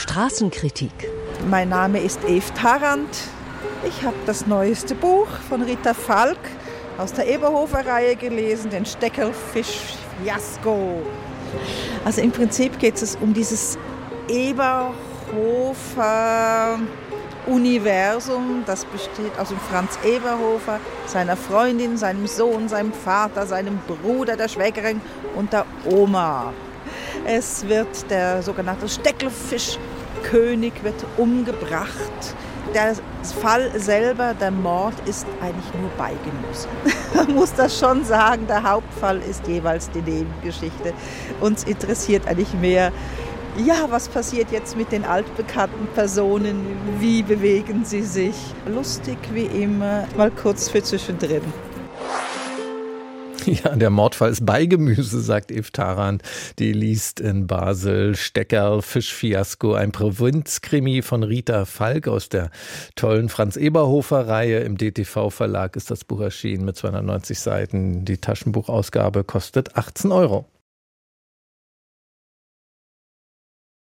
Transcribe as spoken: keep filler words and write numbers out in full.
Straßenkritik. Mein Name ist Eve Tarrant. Ich habe das neueste Buch von Rita Falk aus der Eberhofer-Reihe gelesen, den Steckelfisch-Fiasko. Also im Prinzip geht es um dieses Eberhofer-Universum. Das besteht aus dem Franz Eberhofer, seiner Freundin, seinem Sohn, seinem Vater, seinem Bruder, der Schwägerin und der Oma. Es wird der sogenannte Steckelfischkönig wird umgebracht. Der Fall selber, der Mord, ist eigentlich nur Beigenuss. Man muss das schon sagen, der Hauptfall ist jeweils die Nebengeschichte. Uns interessiert eigentlich mehr, ja, was passiert jetzt mit den altbekannten Personen, wie bewegen sie sich. Lustig wie immer, mal kurz für zwischendrin. Ja, der Mordfall ist Beigemüse, sagt Eve Tarrant. Die liest in Basel Steckelfisch-Fiasko, ein Provinzkrimi von Rita Falk aus der tollen Franz-Eberhofer-Reihe. Im D T V-Verlag ist das Buch erschienen mit zweihundertneunzig Seiten. Die Taschenbuchausgabe kostet achtzehn Euro.